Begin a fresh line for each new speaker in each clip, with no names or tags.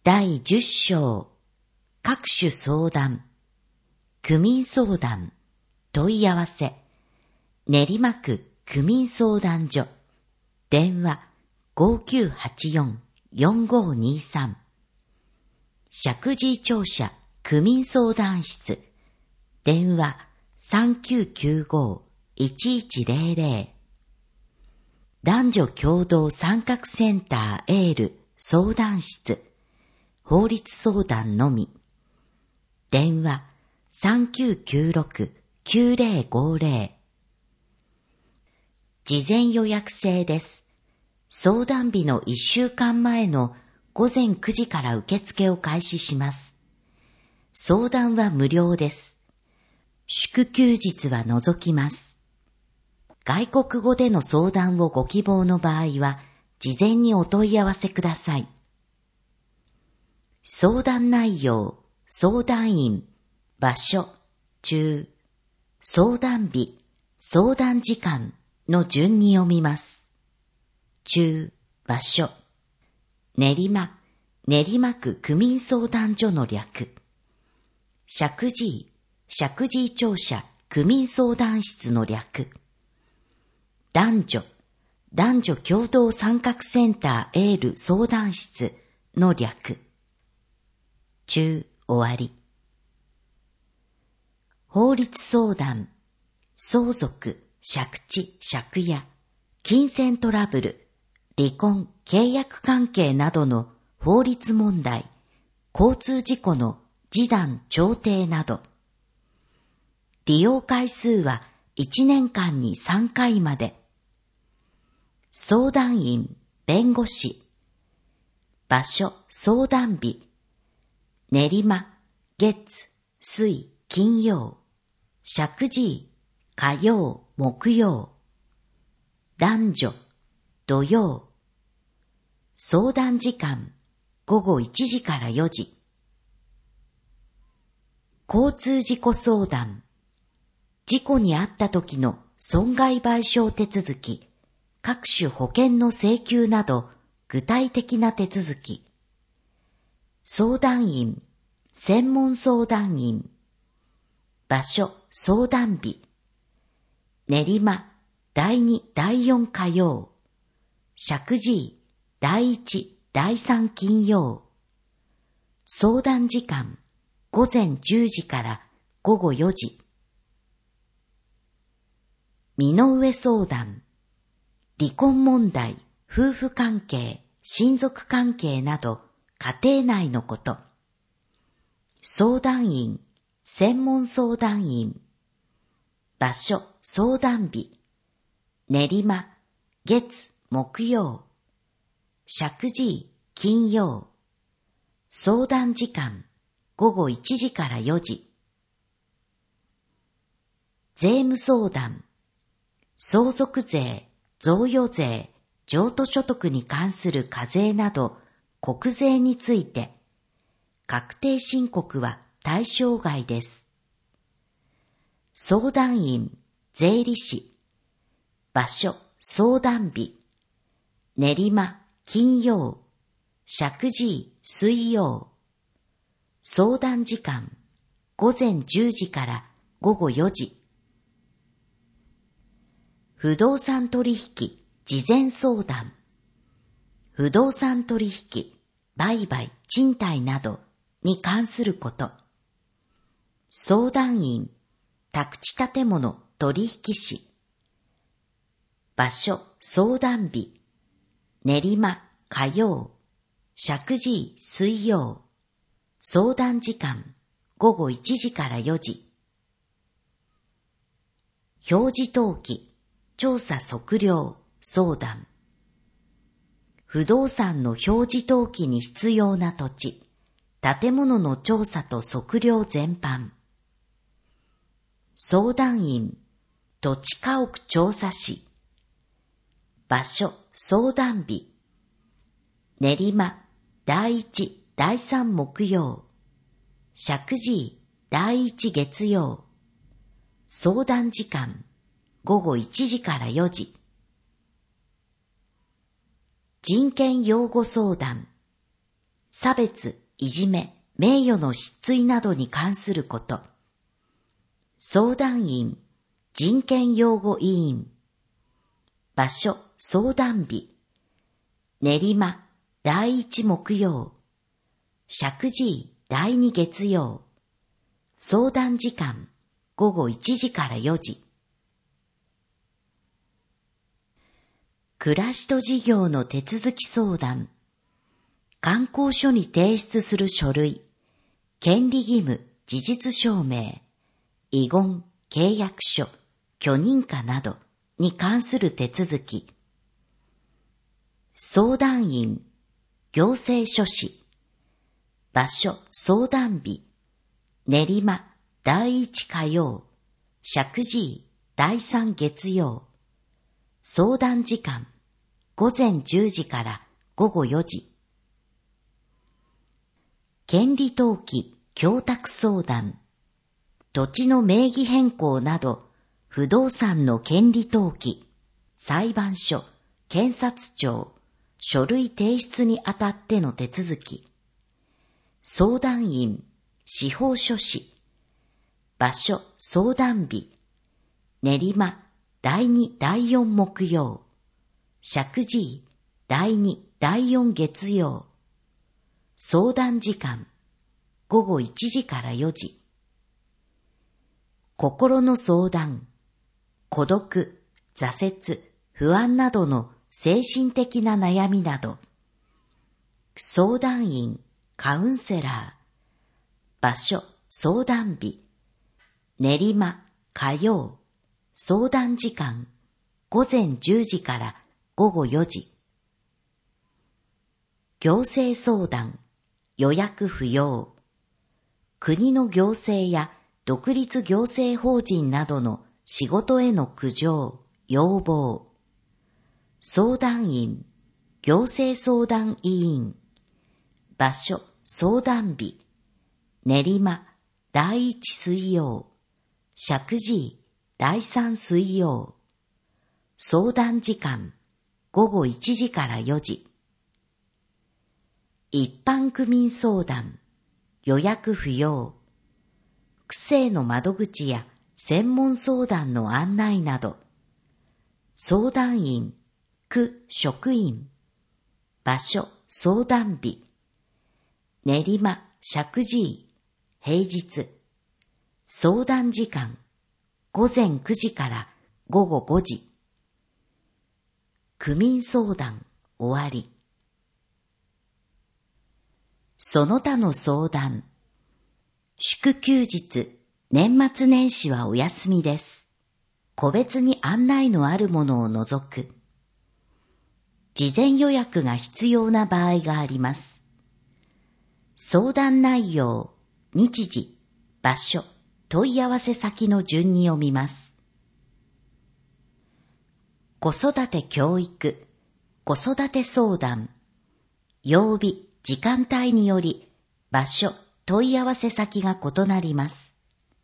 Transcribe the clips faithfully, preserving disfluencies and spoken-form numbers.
だいじゅっ章各種相談区民相談問い合わせ練馬区区民相談所電話 ごきゅうはちよん よんごにさん 石神井庁舎区民相談室電話 さんきゅうきゅうご いちいちゼロゼロ 男女共同参画センターエール相談室法律相談のみ電話 さんきゅうきゅうろく きゅうゼロごゼロ 事前予約制です。相談日のいっしゅうかんまえのごぜんくじから受付を開始します。相談は無料です。祝休日は除きます。外国語での相談をご希望の場合は、事前にお問い合わせください。相談内容、相談員、場所、中、相談日、相談時間の順に読みます。中、場所、練馬、練馬区区民相談所の略。石神井、石神井庁舎区民相談室の略。男女、男女共同参画センターエール相談室の略。中、終わり。法律相談、相続、借地、借家、金銭トラブル、離婚、契約関係などの法律問題、交通事故の示談、調停など。利用回数はいちねんかんにさんかいまで。相談員、弁護士。場所、相談日。練馬、月、水、金曜。石神井、火曜、木曜。男女、土曜。相談時間、ごごいちじからよじ。交通事故相談。事故に遭った時の損害賠償手続き、各種保険の請求など具体的な手続き。相談員、専門相談員。場所、相談日。練馬、だいに、だいよん火曜。石神井、だいいち、だいさん金曜。相談時間、ごぜんじゅうじからごごよじ。身の上相談。離婚問題、夫婦関係、親族関係など家庭内のこと。相談員、専門相談員。場所、相談日。練馬、月、木曜。石神井、金曜。相談時間、ごごいちじからよじ。税務相談。相続税、贈与税、譲渡所得に関する課税など国税について、確定申告は対象外です。相談員、税理士。場所、相談日。練馬、金曜。石神井、水曜。相談時間、ごぜんじゅうじからごごよじ。不動産取引、事前相談。不動産取引、売買、賃貸などに関すること。相談員、宅地建物取引士。場所、相談日。練馬、火曜。石神井、水曜。相談時間、ごごいちじからよじ。表示登記、調査測量、相談。不動産の表示登記に必要な土地、建物の調査と測量全般。相談員、土地家屋調査士。場所、相談日。練馬、だいいち、だいさん木曜。石神井、だいいち月曜。相談時間、ごごいちじからよじ。人権擁護相談。 差別、いじめ、名誉の失墜などに関すること。相談員、人権擁護委員。場所、相談日。練馬、第一木曜。石神井、第二月曜。相談時間、午後いちじからよじ。暮らしと事業の手続き相談。観光所に提出する書類、権利義務、事実証明、遺言、契約書、許認可などに関する手続き。相談員、行政書士。場所、相談日。練馬、第一火曜。石神井、第三月曜。相談時間、午前じゅうじから午後よじ。権利登記、供託相談。土地の名義変更など、不動産の権利登記、裁判所、検察庁、書類提出にあたっての手続き。相談員、司法書士。場所、相談日。練馬、第二、第四木曜。石神井、第二、第四月曜。相談時間、午後いちじからよじ。心の相談、孤独、挫折、不安などの精神的な悩みなど。相談員、カウンセラー。場所、相談日。練馬、火曜。相談時間、午前じゅうじから午後よじ。行政相談、予約不要。国の行政や独立行政法人などの仕事への苦情、要望。相談員、行政相談委員。場所、相談日。練馬、第一水曜。石神井、第三水曜。相談時間、午後いちじからよじ。一般区民相談、予約不要。区政の窓口や専門相談の案内など。相談員、区職員。場所、相談日。練馬、石神井、平日。相談時間、午前くじから午後ごじ。区民相談、終わり。その他の相談。祝休日、年末年始はお休みです。個別に案内のあるものを除く。事前予約が必要な場合があります。相談内容、日時、場所、問い合わせ先の順に読みます。子育て教育、子育て相談。曜日、時間帯により、場所、問い合わせ先が異なります。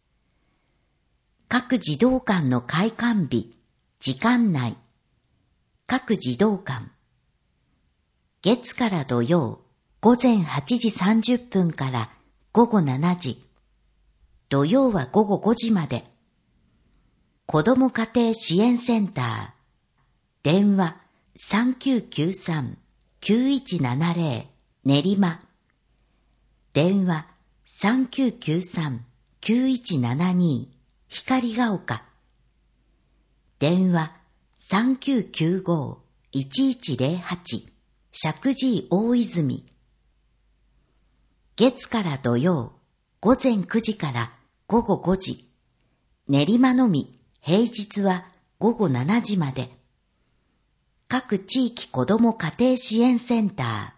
各児童館の開館日、時間内。各児童館。月から土曜、午前はちじさんじゅっぷんから午後しちじ。土曜は午後ごじまで。子ども家庭支援センター。電話 さんきゅうきゅうさん きゅういちななぜろ 練馬。電話 さんきゅうきゅうさん きゅういちななに 光が丘。電話 さんきゅうきゅうご いちいちぜろはち 石神井大泉。月から土曜、午前くじから午後ごじ。練馬のみ、平日は午後しちじまで。各地域子ども家庭支援センター。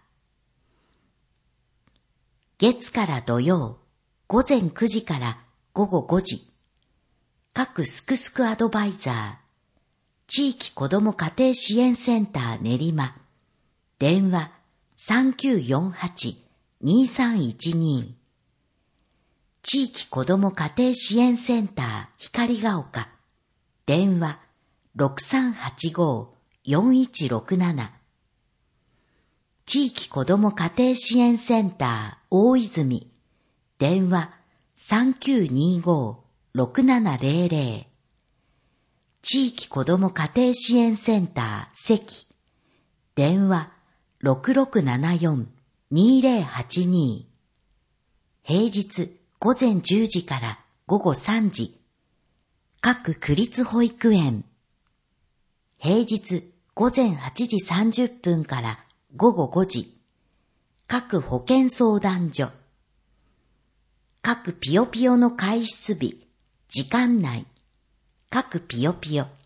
月から土曜、午前くじから午後ごじ。各すくすくアドバイザー。地域子ども家庭支援センター練馬。電話 さんきゅうよんはち にさんいちに。地域子ども家庭支援センター光が丘。電話 ろくさんはちご よんいちろくなな。 地域子ども家庭支援センター大泉、電話 さんきゅうにご ろくななゼロゼロ、地域子ども家庭支援センター関、電話 ろくろくななよん にゼロはちに、平日午前じゅうじから午後さんじ、各区立保育園、平日午前はちじさんじゅっぷんから午後ごじ、各保健相談所、各ピヨピヨの開始日、時間内、各ピヨピヨ。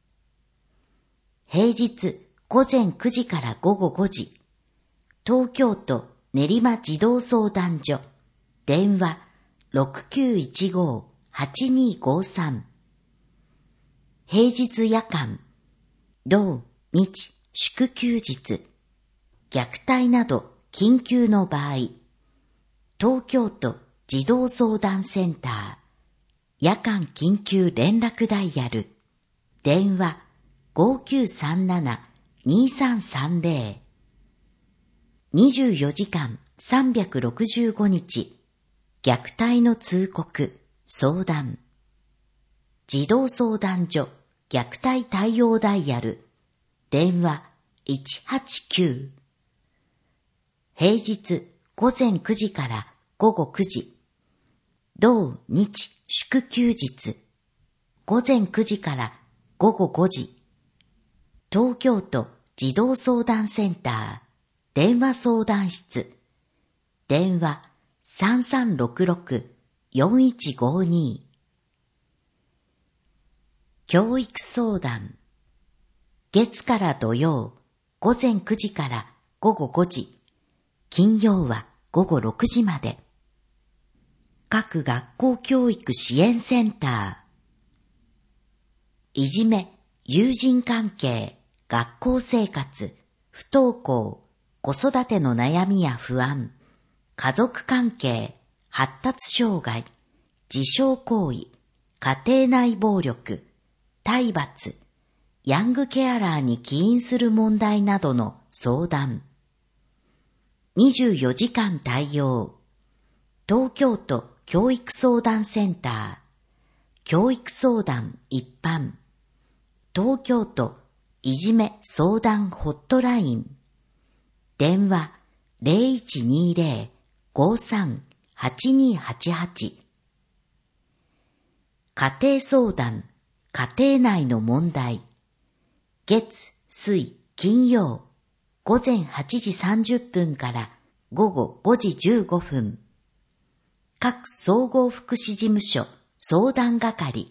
平日午前くじから午後ごじ、東京都練馬児童相談所、電話 ろくきゅういちご はちにごさん。平日夜間、土日祝休日、虐待など緊急の場合、東京都児童相談センター、夜間緊急連絡ダイヤル、電話 ごきゅうさんなな にさんさんゼロ。にじゅうよじかんさんびゃくろくじゅうごにち、虐待の通告、相談。児童相談所虐待対応ダイヤル、電話いちはちきゅう。平日午前くじから午後くじ、土日祝休日、午前くじから午後ごじ、東京都児童相談センター、電話相談室、電話 さんさんろくろく よんいちごに。教育相談、月から土曜、午前くじから午後ごじ、金曜は午後ろくじまで。各学校教育支援センター、いじめ、友人関係、学校生活、不登校、子育ての悩みや不安、家族関係、発達障害、自傷行為、家庭内暴力、体罰、ヤングケアラーに起因する問題などの相談。にじゅうよじかん対応。東京都教育相談センター、教育相談一般。東京都いじめ相談ホットライン。電話 ゼロいちにゼロ ごさん はちにはちはち。家庭相談、家庭内の問題。月、水、金曜、午前はちじさんじゅっぷんから午後ごじじゅうごふん。各総合福祉事務所相談係。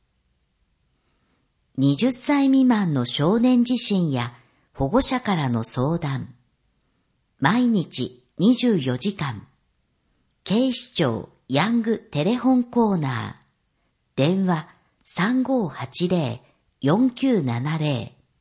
はたち未満の少年自身や保護者からの相談。毎日にじゅうよじかん。警視庁ヤングテレホンコーナー。電話 さんごはちゼロ よんきゅうななゼロ。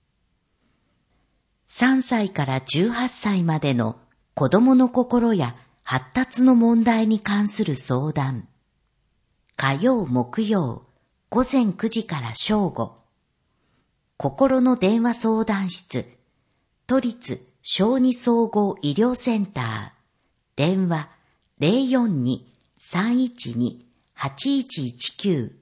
さんさいからじゅうはっさいまでの子供の心や発達の問題に関する相談。火曜木曜午前くじから正午。心の電話相談室。都立小児総合医療センター。電話 ゼロよんに さんいちに はちいちいちきゅう。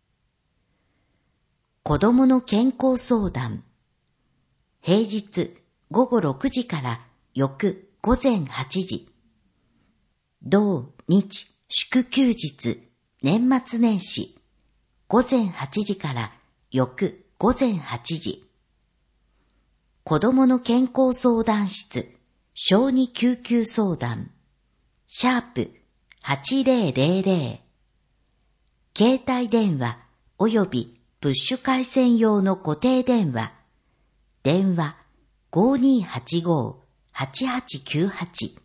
子供の健康相談。平日午後ろくじから翌午前はちじ。土日祝休日年末年始。午前はちじから翌午前はちじ。子供の健康相談室、小児救急相談。シャープはちゼロゼロゼロ。携帯電話及びプッシュ回線用の固定電話。電話 ごにはちご はちはちきゅうはち。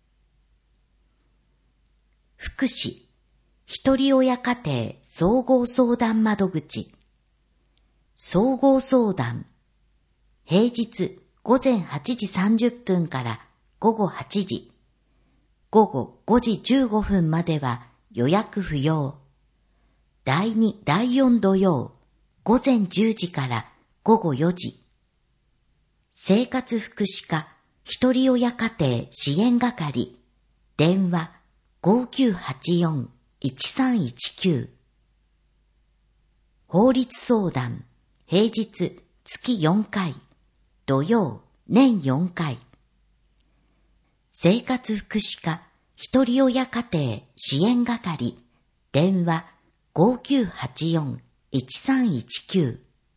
福祉、ひとり親家庭総合相談窓口。総合相談。平日午前はちじさんじゅっぷんから午後はちじ。午後ごじじゅうごふんまでは予約不要。だいに、だいよん土曜、午前じゅうじから午後よじ。生活福祉課ひとり親家庭支援係、電話 ごきゅうはちよん いちさんいちきゅう。法律相談、平日月よんかい、土曜年よんかい。生活福祉課ひとり親家庭支援係、電話 ごきゅうはちよん いちさんいちきゅう。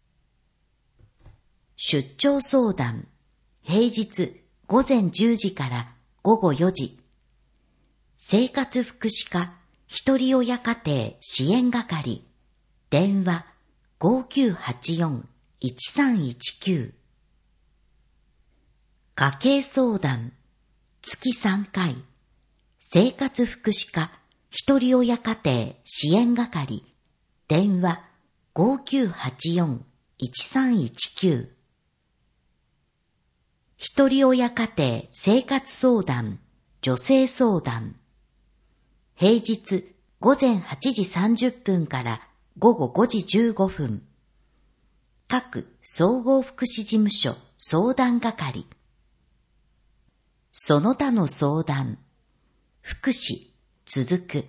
出張相談、平日ごぜんじゅうじからごごよじ。生活福祉課ひとり親家庭支援係、電話 ごきゅうはちよん いちさんいちきゅう。家計相談、月さんかい。生活福祉課ひとり親家庭支援係、電話 ごきゅうはちよん いちさんいちきゅう。ひとり親家庭生活相談、女性相談。平日ごぜんはちじさんじゅっぷんからごごごじじゅうごふん。各総合福祉事務所相談係。その他の相談。福祉、続く。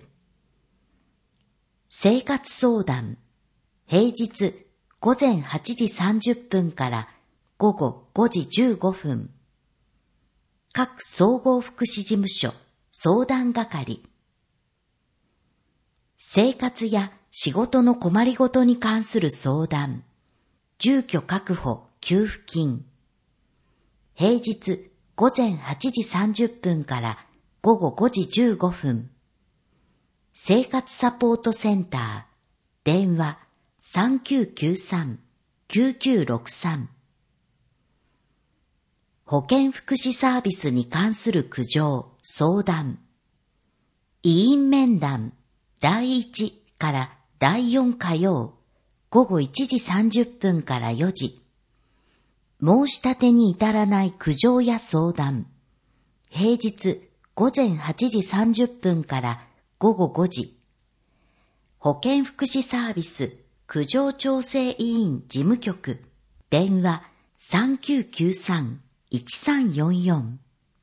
生活相談。平日ごぜんはちじさんじゅっぷんからごごごじじゅうごふん。各総合福祉事務所相談係。生活や仕事の困りごとに関する相談。住居確保給付金。平日ごぜんはちじさんじゅっぷんからごごごじじゅうごふん。生活サポートセンター。電話 さんきゅうきゅうさん きゅうきゅうろくさん。保健福祉サービスに関する苦情、相談。委員面談、だいいちからだいよん火曜、ごごいちじさんじゅっぷんからよじ。申し立てに至らない苦情や相談。平日ごぜんはちじさんじゅっぷんからごごごじ。保健福祉サービス苦情調整委員事務局。電話 さんきゅうきゅうさん いちさんよんよん。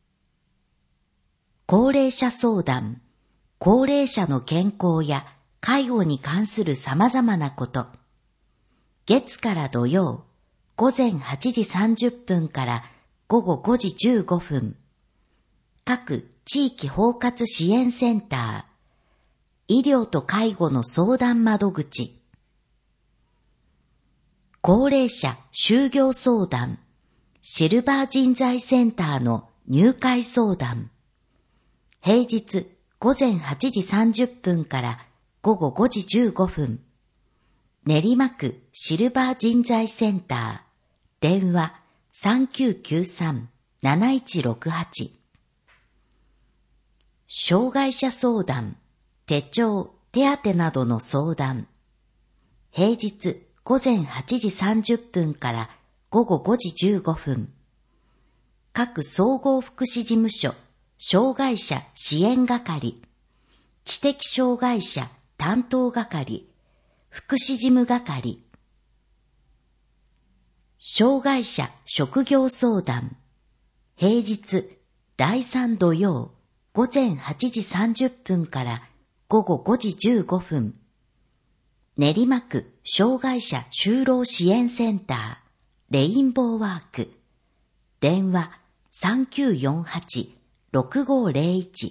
高齢者相談。高齢者の健康や介護に関する様々なこと。月から土曜、ごぜんはちじさんじゅっぷんからごごごじじゅうごふん。各地域包括支援センター。医療と介護の相談窓口。高齢者就業相談。シルバー人材センターの入会相談。平日ごぜんはちじさんじゅっぷんからごごごじじゅうごふん。練馬区シルバー人材センター。電話 さんきゅうきゅうさん なないちろくはち。障害者相談。手帳、手当などの相談。平日ごぜんはちじさんじゅっぷんからごごごじじゅうごふん。各総合福祉事務所、障害者支援係、知的障害者担当係、福祉事務係。障害者職業相談。平日だいさん土曜ごぜんはちじさんじゅっぷんからごごごじじゅうごふん。練馬区障害者就労支援センター。レインボーワーク。電話 さんきゅうよんはち ろくごぜろいち。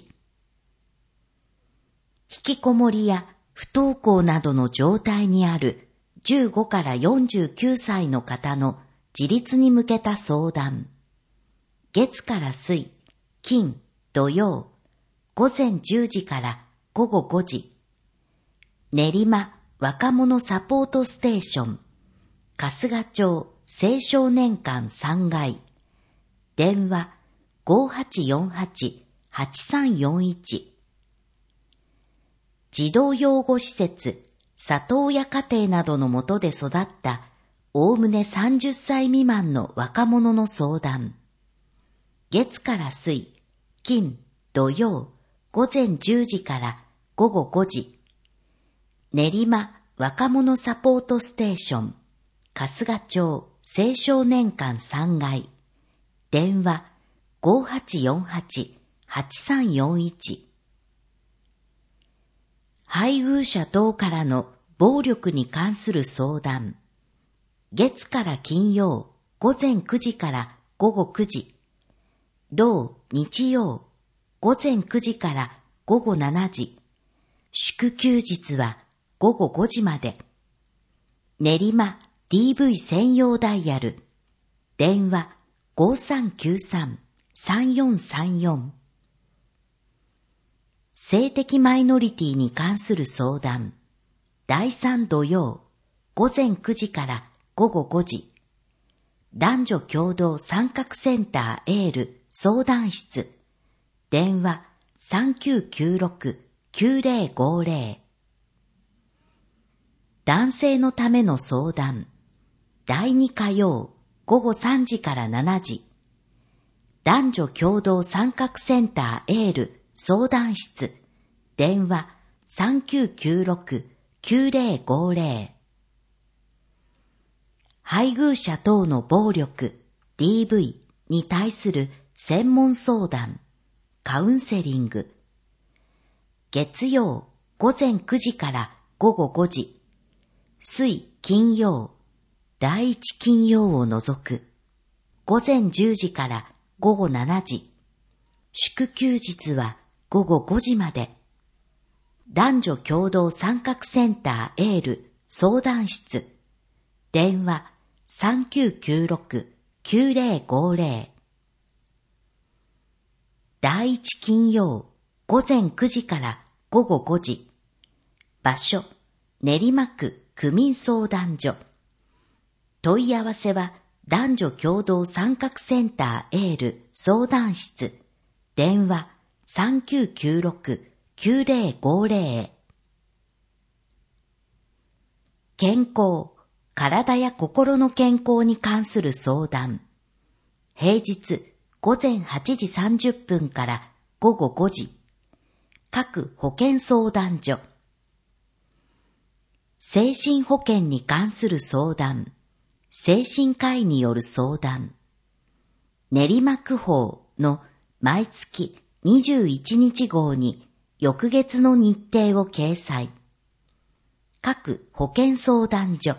引きこもりや不登校などの状態にあるじゅうごからよんじゅうきゅうさいの方の自立に向けた相談。月から水、金、土曜、ごぜんじゅうじからごごごじ。練馬若者サポートステーション。春日町青少年館さんがい。電話 ごはちよんはち はちさんよんいち。児童養護施設、里親家庭などの下で育ったおおむねさんじゅっさい未満の若者の相談。月から水、金、土曜、ごぜんじゅうじからごごごじ。練馬若者サポートステーション。春日町青少年館さんがい。電話ごはちよんはち はちさんよんいち。配偶者等からの暴力に関する相談。月から金曜午前くじから午後くじ。同日曜午前くじから午後しちじ。祝休日は午後ごじまで。練馬 ディーブイ 専用ダイヤル。電話 ごさんきゅうさん さんよんさんよん。性的マイノリティに関する相談。だいさん土曜午前くじから午後ごじ。男女共同参画センターエール相談室。電話 さんきゅうきゅうろく きゅうぜろごぜろ。男性のための相談。だいに火曜午後さんじからしちじ。男女共同参画センターエール相談室。電話 さんきゅうきゅうろく きゅうぜろごぜろ。配偶者等の暴力 ディーブイ に対する専門相談、カウンセリング。月曜午前くじから午後ごじ。水金曜第一金曜を除く。午前じゅうじから午後しちじ。祝休日は午後ごじまで。男女共同参画センターエール相談室。電話 さんきゅうきゅうろく きゅうぜろごぜろ。第一金曜午前くじから午後ごじ。場所練馬区区民相談所。問い合わせは男女共同参画センターエール相談室。電話 さんきゅうきゅうろく きゅうぜろごぜろ。健康、体や心の健康に関する相談。平日午前はちじさんじゅっぷんから午後ごじ。各保健相談所。精神保健に関する相談。精神科医による相談。練馬区法の毎月にじゅういちにち号に翌月の日程を掲載。各保健相談所。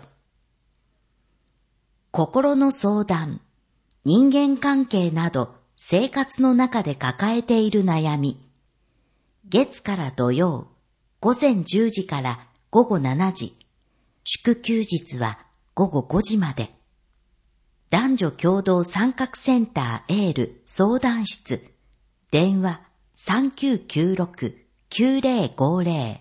心の相談、人間関係など生活の中で抱えている悩み。月から土曜、午前じゅうじから午後しちじ。祝休日は午後ごじまで。男女共同参画センターエール相談室。電話 さんきゅうきゅうろく きゅうぜろごぜろ。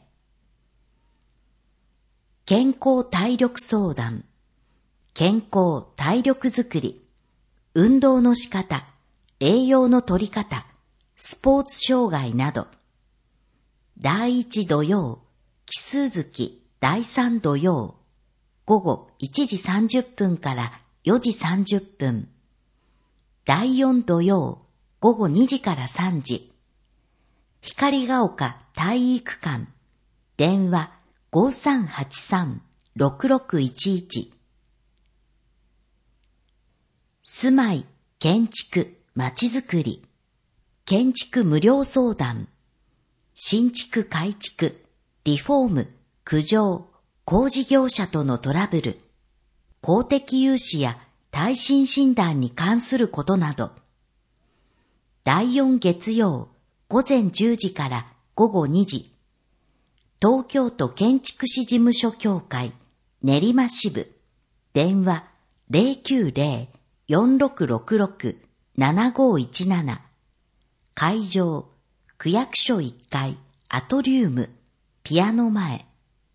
健康体力相談。健康体力づくり。運動の仕方、栄養の取り方、スポーツ障害など。だいいち土曜、奇数月だいさん土曜、午後いちじさんじゅっぷんからよじさんじゅっぷん。だいよん土曜、午後にじからさんじ。光が丘体育館。電話 ごさんはちさん ろくろくいちいち。住まい、建築、まちづくり。建築無料相談。新築改築、リフォーム、苦情、工事業者とのトラブル。公的融資や耐震診断に関することなど。だいよん月曜、午前じゅうじから午後にじ。東京都建築士事務所協会、練馬支部。電話 ゼロきゅうゼロ よんろくろくろく ななごいちなな。会場、区役所いっかい、アトリウム、ピアノ前。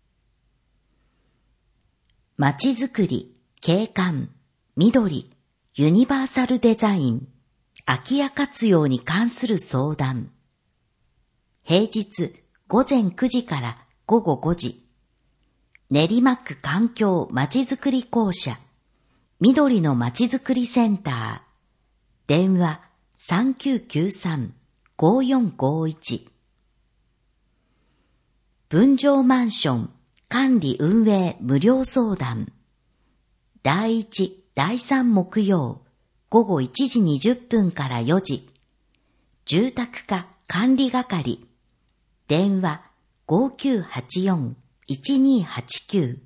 まちづくり、景観、緑、ユニバーサルデザイン、空き家活用に関する相談。平日午前くじから午後ごじ。練馬区環境まちづくり公社、緑のまちづくりセンター。電話 さんきゅうきゅうさん ごよんごいち。分譲マンション管理運営無料相談。だいいち、だいさん木曜、午後いちじにじゅっぷんからよじ。 住宅課管理係、電話 ごきゅうはちよん いちにはちきゅう。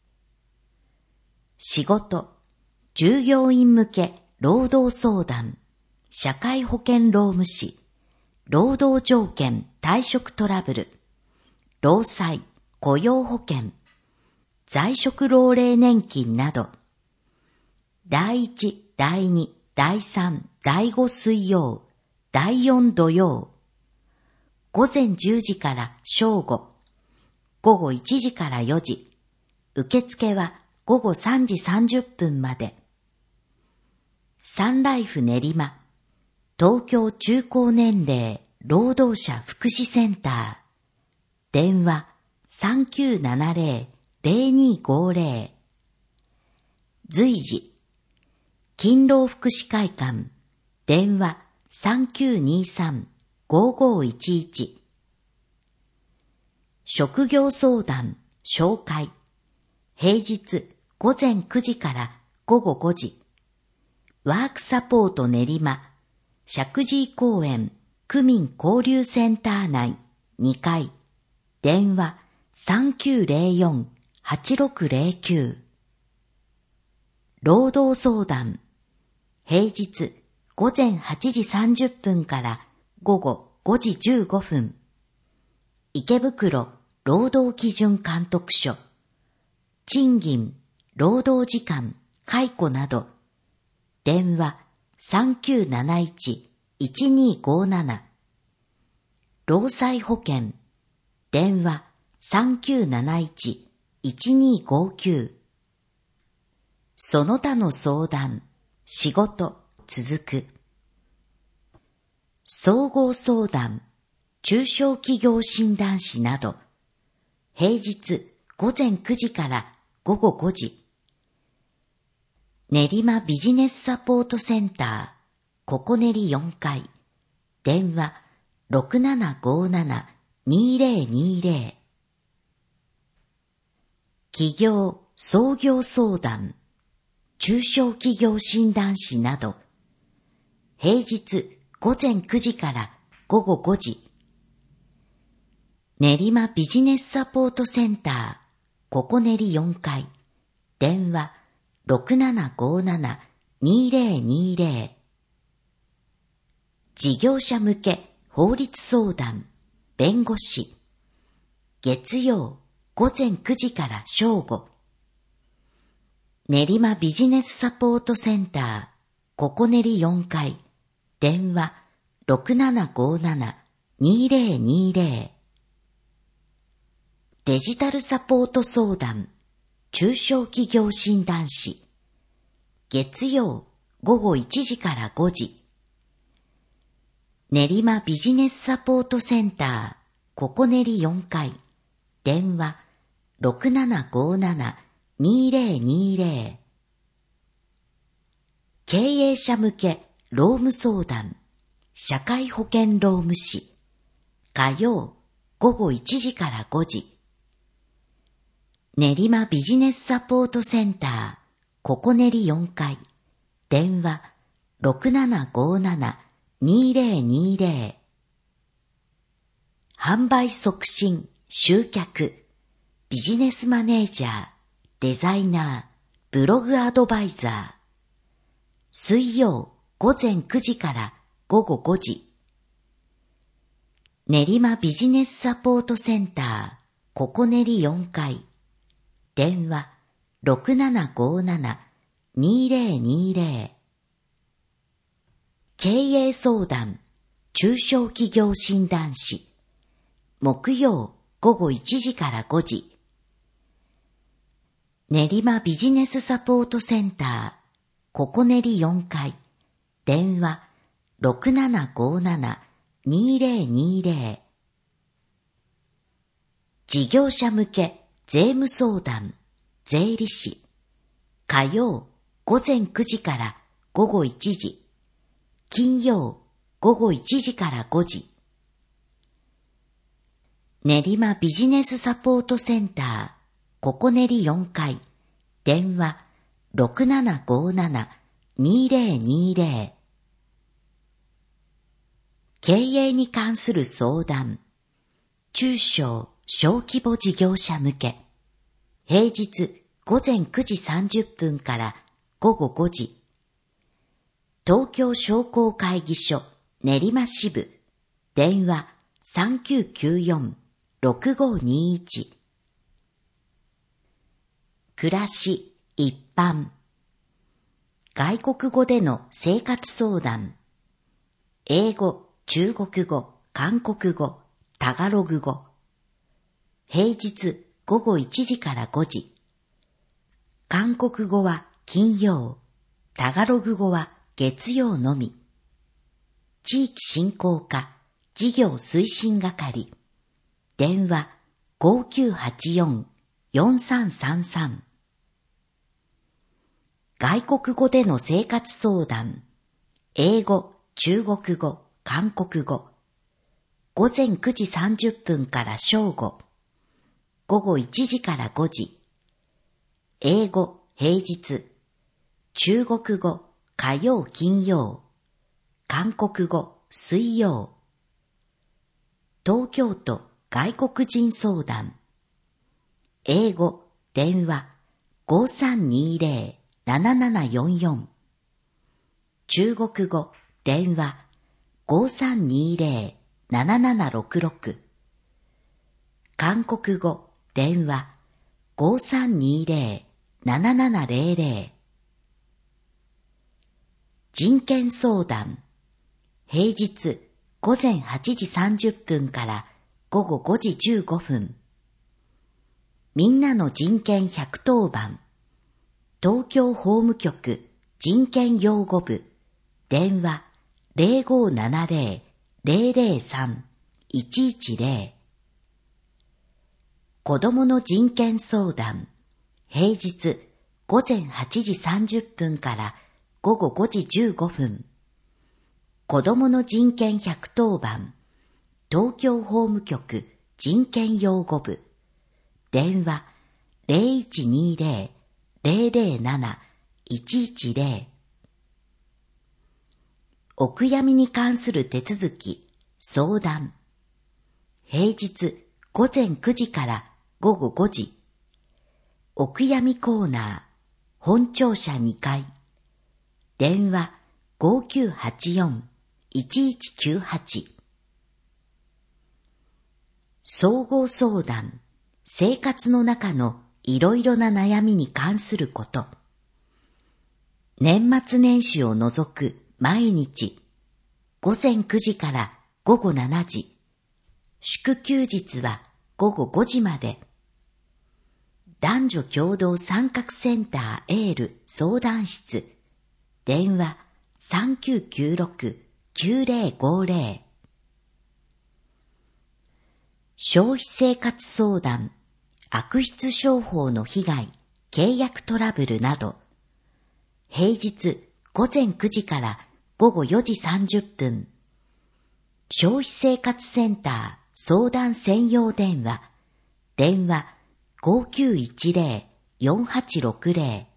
仕事、従業員向け労働相談、社会保険労務士、労働条件退職トラブル、労災、雇用保険、在職老齢年金など、だいいち、だいに、だいさん、だいご水曜、だいよん土曜、午前じゅうじから正午、午後いちじからよじ、受付は午後さんじさんじゅっぷんまで。サンライフ練馬、東京中高年齢労働者福祉センター、電話 さんきゅうななゼロ ゼロにごゼロ。随時、勤労福祉会館、電話 さんきゅうにさん ごごいちいち。職業相談、紹介、平日午前くじから午後ごじ。ワークサポート練馬、石神井公園区民交流センター内にかい、電話 さんきゅうゼロよん はちろくゼロきゅう。労働相談、平日午前はちじさんじゅっぷんから午後ごじじゅうごふん。池袋労働基準監督署、賃金、労働時間、解雇など、電話 さんきゅうなないち いちにごなな。労災保険、電話 さんきゅうなないち いちにごきゅう。その他の相談、仕事、続く。総合相談、中小企業診断士など、平日午前くじから午後ごじ。練馬ビジネスサポートセンター、ここねりよんかい、電話 ろくななごなな にゼロにゼロ。企業創業相談、中小企業診断士など、平日午前くじから午後ごじ。練馬ビジネスサポートセンター、ここねりよんかい、電話 ろくななごなな にゼロにゼロ。事業者向け法律相談、弁護士、月曜午前くじから正午。練馬ビジネスサポートセンター、ここねりよんかい、電話 ろくななごなな にゼロにゼロ。デジタルサポート相談、中小企業診断士、月曜午後いちじからごじ。練馬ビジネスサポートセンター、ここねりよんかい、電話 ろくななごなな にゼロにゼロ。経営者向け労務相談、社会保険労務士、火曜午後いちじからごじ。練馬ビジネスサポートセンター、ここねりよんかい、電話 ろくななごなな にゼロにゼロ。販売促進、集客、ビジネスマネージャー、デザイナー、ブログアドバイザー。水曜午前くじから午後ごじ。練馬ビジネスサポートセンター、ここねりよんかい、電話 ろくななごなな にゼロにゼロ。経営相談、中小企業診断士、木曜午後いちじからごじ。練馬ビジネスサポートセンター、ここねりよんかい、電話 ろくななごなな にゼロにゼロ。事業者向け税務相談、税理士、火曜午前くじから午後いちじ、金曜午後いちじからごじ。練馬ビジネスサポートセンター、ここねりよんかい、電話 ろくななごなな にゼロにゼロ。 経営に関する相談。中小・小規模事業者向け。平日午前くじさんじゅっぷんから午後ごじ。東京商工会議所練馬支部。電話 さんきゅうきゅうよん ろくごにいち。暮らし一般。外国語での生活相談。英語、中国語、韓国語、タガログ語。平日午後いちじからごじ。韓国語は金曜、タガログ語は月曜のみ。地域振興課事業推進係。電話 ごきゅうはちよん よんさんさんさん。外国語での生活相談。英語、中国語、韓国語。午前くじさんじゅっぷんから正午。午後いちじからごじ。英語、平日。中国語、火曜、金曜。韓国語、水曜。東京都外国人相談。英語、電話 ごさんにゼロ ななななよんよん。中国語、電話 ごさんにゼロ ななななろくろく。韓国語、電話 ごさんにゼロ ななななゼロゼロ。人権相談。平日午前はちじさんじゅっぷんから午後ごじじゅうごふん。みんなの人権ひゃくとおばん。東京法務局人権擁護部。電話 ゼロごななゼロ ゼロゼロさん いちいちゼロ。子どもの人権相談。平日午前はちじさんじゅっぷんから午後ごじじゅうごふん。子どもの人権ひゃくとおばん。東京法務局人権擁護部。電話 ゼロいちにゼロ ゼロゼロなな いちいちゼロ。お悔やみに関する手続き、相談。平日午前くじから午後ごじ。お悔やみコーナー、本庁舎にかい。電話 ごきゅうはちよん いちいちきゅうはち。総合相談、生活の中のいろいろな悩みに関すること。年末年始を除く毎日、午前くじから午後しちじ、祝休日は午後ごじまで。男女共同参画センターエール相談室。電話 さんきゅうきゅうろく きゅうゼロごゼロ。消費生活相談、悪質商法の被害、契約トラブルなど。平日午前くじから午後よじさんじゅっぷん。消費生活センター相談専用電話。電話 ごきゅういちゼロ よんはちろくゼロ。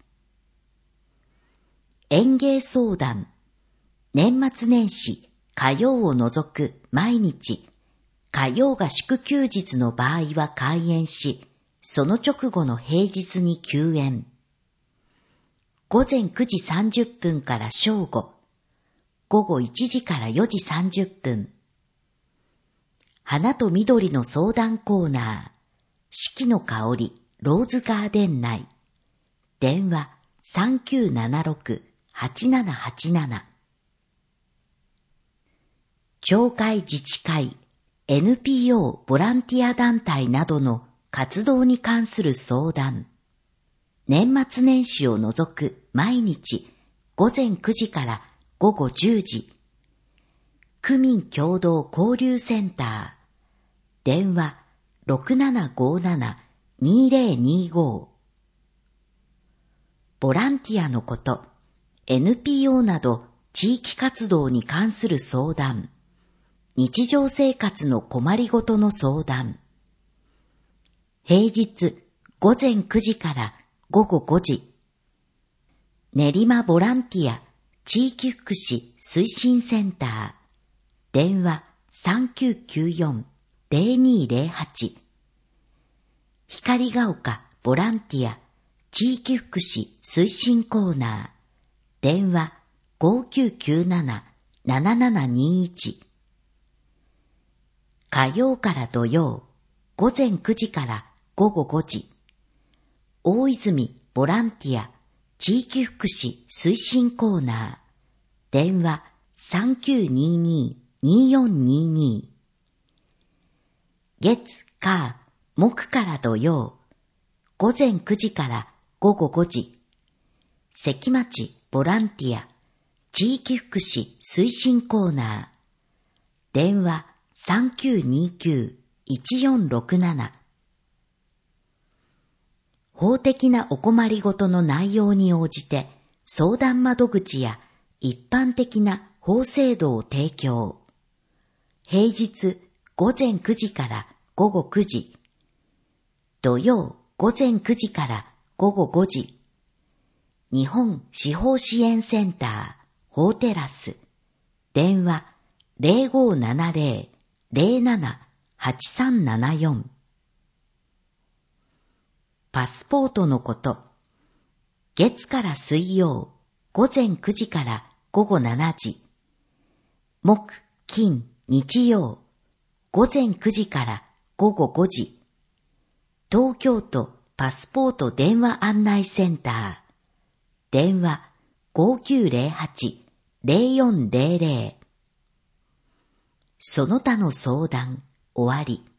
園芸相談。年末年始、火曜を除く毎日。火曜が祝休日の場合は開園し、その直後の平日に休園。午前くじさんじゅっぷんから正午。午後いちじからよじさんじゅっぷん。花と緑の相談コーナー。四季の香り、ローズガーデン内。電話 さんきゅうななろく はちななはちなな。町会自治会、エヌピーオー ボランティア団体などの活動に関する相談。年末年始を除く毎日午前くじから午後じゅうじ。区民共同交流センター。電話 ろくななごなな にゼロにご。ボランティアのこと、エヌピーオー など地域活動に関する相談。日常生活の困りごとの相談。平日午前くじから午後ごじ。練馬ボランティア地域福祉推進センター。 電話 さんきゅうきゅうよん ゼロにゼロはち。光が丘ボランティア地域福祉推進コーナー。電話 ごきゅうきゅうなな ななななにいち。火曜から土曜、午前くじから午後ごじ。大泉ボランティア地域福祉推進コーナー。電話 さんきゅうにに によんにに。月、火、木から土曜、午前くじから午後ごじ。関町ボランティア地域福祉推進コーナー。電話 さんきゅうにきゅう いちよんろくなな。法的なお困りごとの内容に応じて相談窓口や一般的な法制度を提供。平日午前くじから午後くじ。土曜午前くじから午後ごじ。日本司法支援センター法テラス。電話 ゼロごななゼロ ゼロなな はちさんななよん。パスポートのこと。月から水曜、午前くじから午後しちじ。木、金、日曜、午前くじから午後ごじ。東京都パスポート電話案内センター。電話 ごきゅうゼロはち ゼロよんゼロゼロ。その他の相談、終わり。